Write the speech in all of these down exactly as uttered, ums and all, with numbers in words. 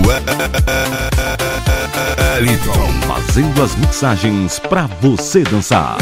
Wellington, fazendo as mixagens pra você dançar.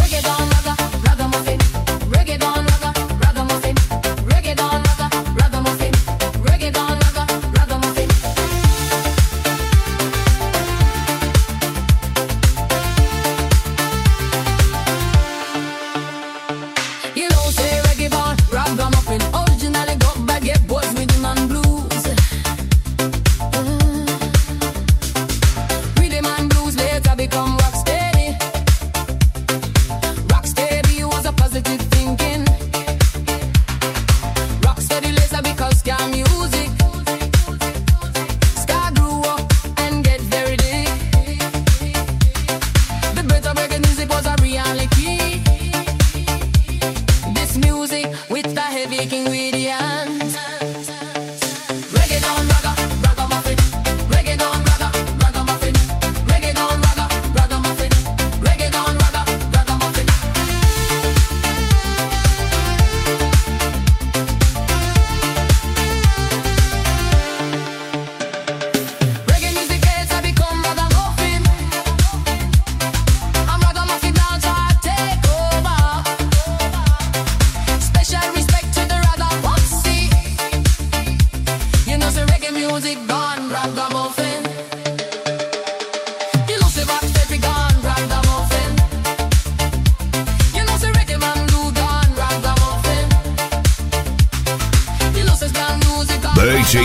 D J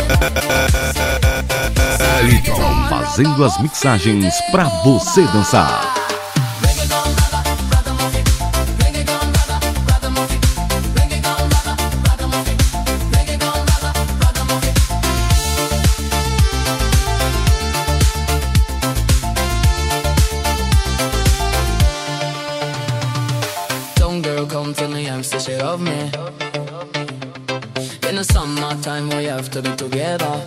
Wellington, fazendo as mixagens pra você dançar. Young girl, come to me and say she love me. In the summertime we have to be together.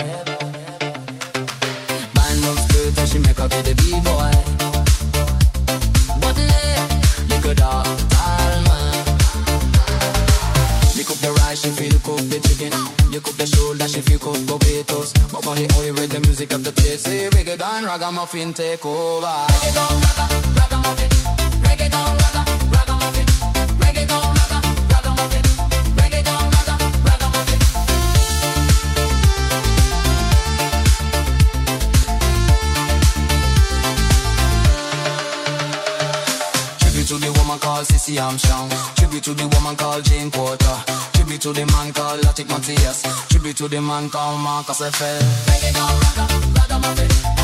Band looks good and she make up to the B-boy. But lick a dog, man. You cook the rice, she feel cook the chicken. You cook the shoulder, she feel cook potatoes. But for the oil with the music of the place, say reggae down, ragamuffin take over. Reggae down, raga, ragamuffin. Reggae down, raga, ragamuffin. Reggae down, raga, ragamuffin. Reggae down, raga, ragamuffin. Tribute to the woman called Cissy Armstrong. Tribute to the woman called Jane Porter. Tribute to the man called Latik Matthias. Tribute to the man called Marcus Eiffel. Reggae down, raga, ragamuffin.